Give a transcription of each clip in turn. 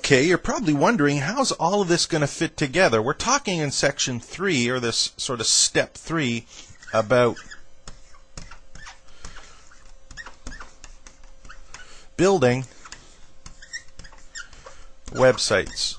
Okay, you're probably wondering, how's all of this going to fit together? We're talking in section 3, or this sort of step 3, about building websites.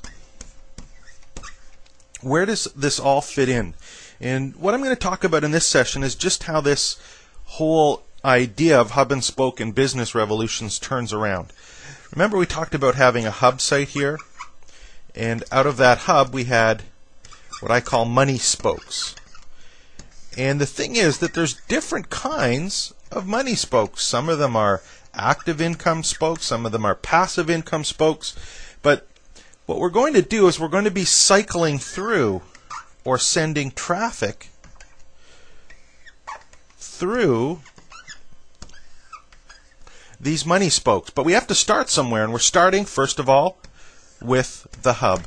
Where does this all fit in? And what I'm going to talk about in this session is just how this whole idea of hub and spoke and business revolutions turns around. Remember, we talked about having a hub site here, and out of that hub we had what I call money spokes. And the thing is that there's different kinds of money spokes. Some of them are active income spokes, some of them are passive income spokes. But what we're going to do is we're going to be cycling through or sending traffic through these money spokes. But we have to start somewhere, and we're starting, first of all, with the hub.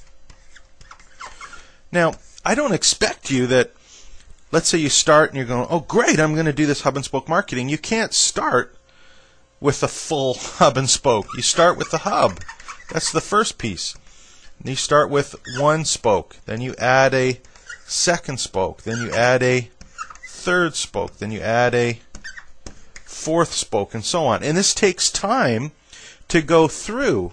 Now, I don't expect you that, let's say you start and you're going, oh great, I'm going to do this hub and spoke marketing. You can't start with a full hub and spoke. You start with the hub. That's the first piece. And you start with one spoke. Then you add a second spoke. Then you add a third spoke. Then you add a fourth spoke, and so on. And this takes time to go through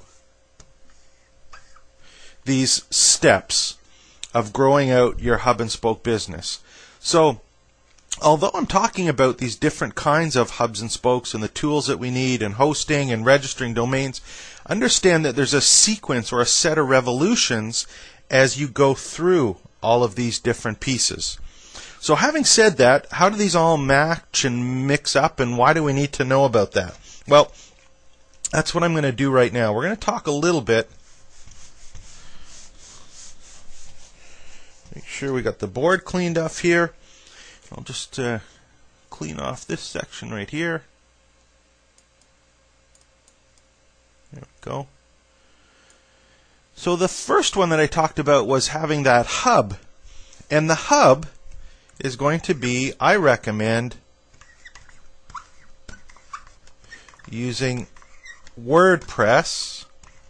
these steps of growing out your hub and spoke business. So, although I'm talking about these different kinds of hubs and spokes and the tools that we need and hosting and registering domains, understand that there's a sequence or a set of revolutions as you go through all of these different pieces. So having said that, how do these all match and mix up, and why do we need to know about that? Well, that's what I'm going to do right now. We're going to talk a little bit. Make sure we got the board cleaned up here. I'll just clean off this section right here. There we go. So the first one that I talked about was having that hub. And the hub is going to be, I recommend, using WordPress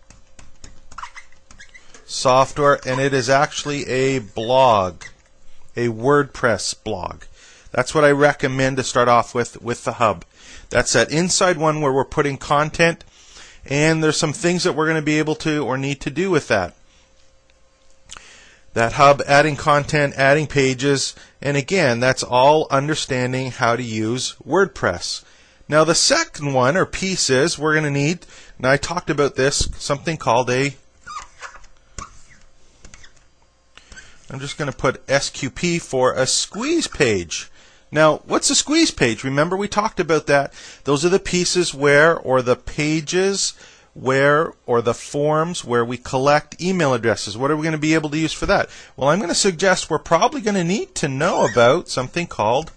software, and it is actually a blog, a WordPress blog. That's what I recommend to start off with the hub. That's that inside one where we're putting content, and there's some things that we're going to be able to or need to do with that. That hub, adding content, adding pages, and again, that's all understanding how to use WordPress. Now the second one, or piece, is we're going to need, and I talked about this, something called a, I'm just going to put SQP for a squeeze page. Now, what's a squeeze page? Remember, we talked about that. Those are the pieces where, or the pages where, or the forms where we collect email addresses. What are we going to be able to use for that? Well, I'm going to suggest we're probably going to need to know about something called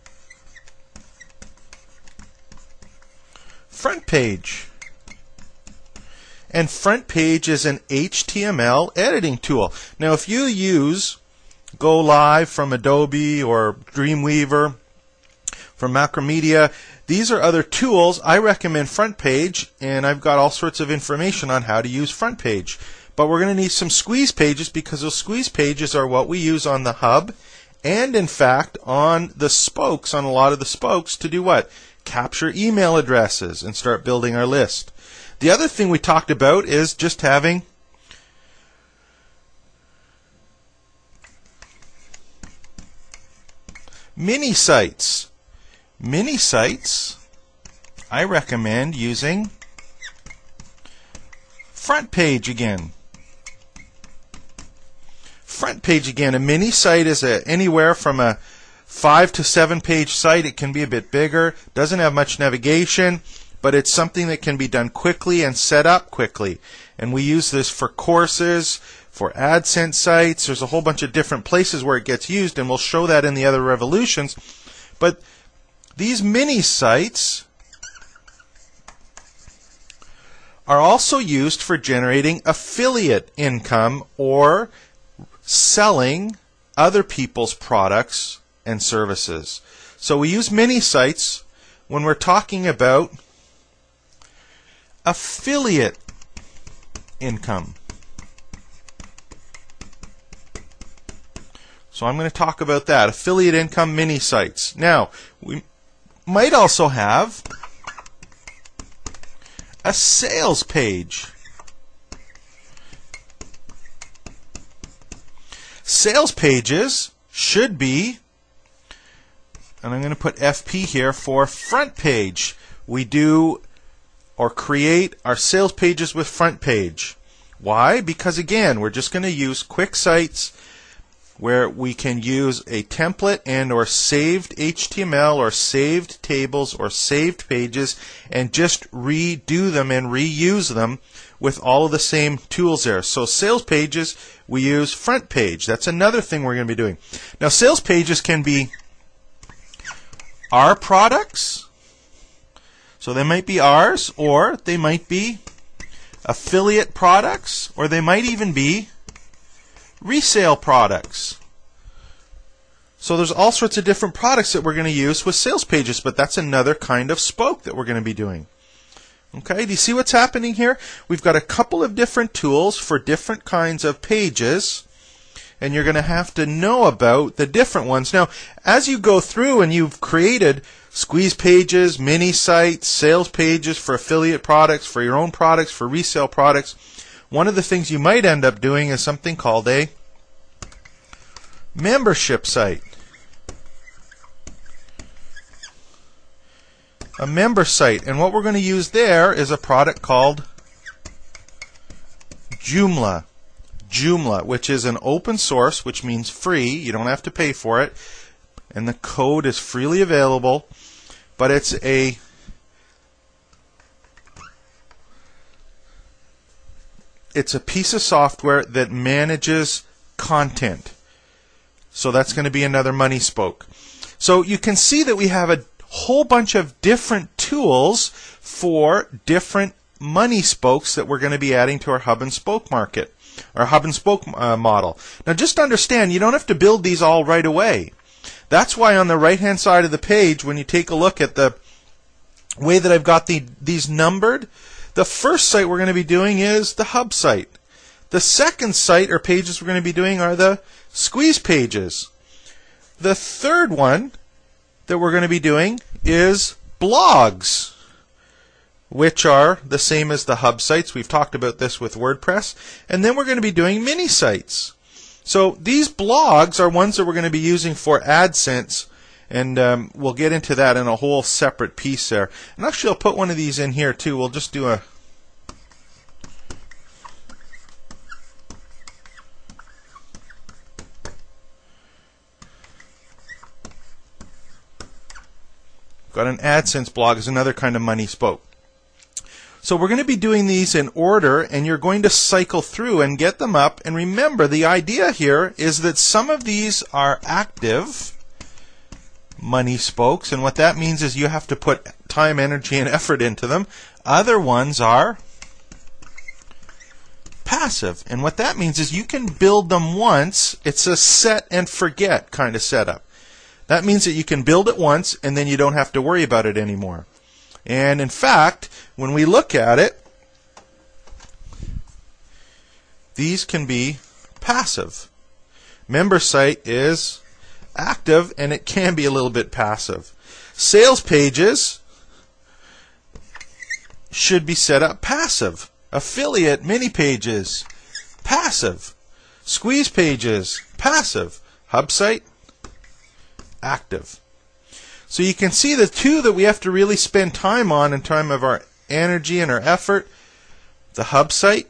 front page. And front page is an HTML editing tool. Now, if you use Go Live from Adobe or Dreamweaver from Macromedia, these are other tools. I recommend Front Page, and I've got all sorts of information on how to use Front Page. But we're going to need some squeeze pages, because those squeeze pages are what we use on the hub and, in fact, on the spokes, on a lot of the spokes, to do what? Capture email addresses and start building our list. The other thing we talked about is just having mini sites. Mini sites, I recommend using Front Page again. Front Page again. A mini site is anywhere from a 5 to 7 page site. It can be a bit bigger, doesn't have much navigation, but it's something that can be done quickly and set up quickly. And we use this for courses, for AdSense sites. There's a whole bunch of different places where it gets used, and we'll show that in the other revolutions. But these mini sites are also used for generating affiliate income or selling other people's products and services. So we use mini sites when we're talking about affiliate income. So I'm going to talk about that. Affiliate income mini sites. Now, we might also have a sales page. Sales pages should be, and I'm going to put FP here for front page. We do or create our sales pages with front page. Why? Because again, we're just going to use quick sites where we can use a template and or saved HTML or saved tables or saved pages and just redo them and reuse them with all of the same tools there. So sales pages, we use front page. That's another thing we're going to be doing. Now sales pages can be our products. So they might be ours, or they might be affiliate products, or they might even be resale products. So there's all sorts of different products that we're going to use with sales pages, but that's another kind of spoke that we're going to be doing. Okay, do you see what's happening here? We've got a couple of different tools for different kinds of pages, and you're going to have to know about the different ones. Now, as you go through and you've created squeeze pages, mini sites, sales pages for affiliate products, for your own products, for resale products, one of the things you might end up doing is something called a membership site. A member site. And what we're going to use there is a product called Joomla. Joomla, which is an open source, which means free. You don't have to pay for it. And the code is freely available. But it's a piece of software that manages content. So that's going to be another money spoke. So you can see that we have a whole bunch of different tools for different money spokes that we're going to be adding to our hub and spoke market, our hub and spoke model. Now just understand, you don't have to build these all right away. That's why on the right hand side of the page, when you take a look at the way that I've got these numbered, the first site we're going to be doing is the hub site. The second site or pages we're going to be doing are the squeeze pages. The third one that we're going to be doing is blogs, which are the same as the hub sites. We've talked about this with WordPress. And then we're going to be doing mini sites. So these blogs are ones that we're going to be using for AdSense, and we'll get into that in a whole separate piece there. And actually I'll put one of these in here too. We'll just do a got an AdSense blog as another kind of money spoke. So we're going to be doing these in order, and you're going to cycle through and get them up. And remember, the idea here is that some of these are active money spokes, and what that means is you have to put time, energy, and effort into them. Other ones are passive, and what that means is you can build them once. It's a set and forget kind of setup. That means that you can build it once, and then you don't have to worry about it anymore. And in fact, when we look at it, these can be passive. Member site is active, and it can be a little bit passive. Sales pages should be set up passive. Affiliate mini pages, passive. Squeeze pages, passive. Hub site, active. So you can see the two that we have to really spend time on in time of our energy and our effort: the hub site,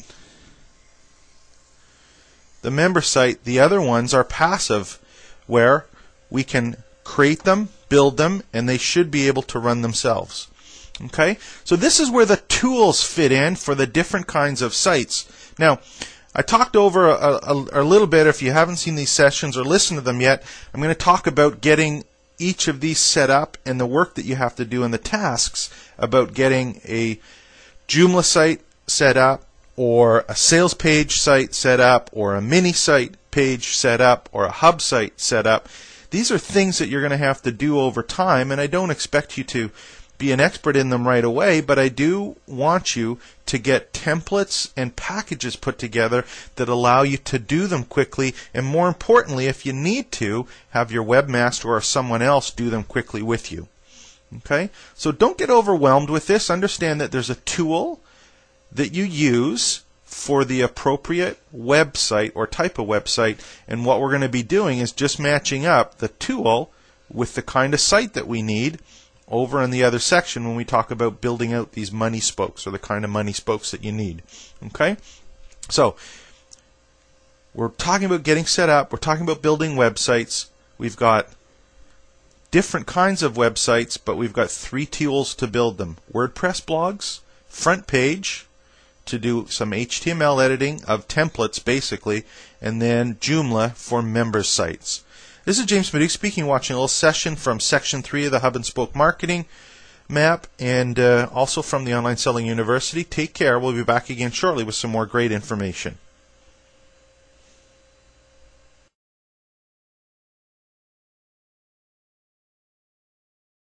the member site. The other ones are passive, where we can create them, build them, and they should be able to run themselves. Okay? So this is where the tools fit in for the different kinds of sites. Now, I talked over a little bit. If you haven't seen these sessions or listened to them yet, I'm going to talk about getting each of these set up and the work that you have to do and the tasks about getting a Joomla site set up, or a sales page site set up, or a mini site page set up, or a hub site set up. These are things that you're going to have to do over time, and I don't expect you to be an expert in them right away, but I do want you to get templates and packages put together that allow you to do them quickly, and more importantly, if you need to, have your webmaster or someone else do them quickly with you. Okay? So don't get overwhelmed with this. Understand that there's a tool that you use for the appropriate website or type of website, and what we're going to be doing is just matching up the tool with the kind of site that we need over in the other section when we talk about building out these money spokes, or the kind of money spokes that you need. Okay? So we're talking about getting set up, we're talking about building websites. We've got different kinds of websites, but we've got 3 tools to build them. WordPress blogs, Front Page to do some HTML editing of templates basically, and then Joomla for members sites. This is James Maduch speaking, watching a little session from Section 3 of the Hub and Spoke Marketing Map, and also from the Online Selling University. Take care. We'll be back again shortly with some more great information.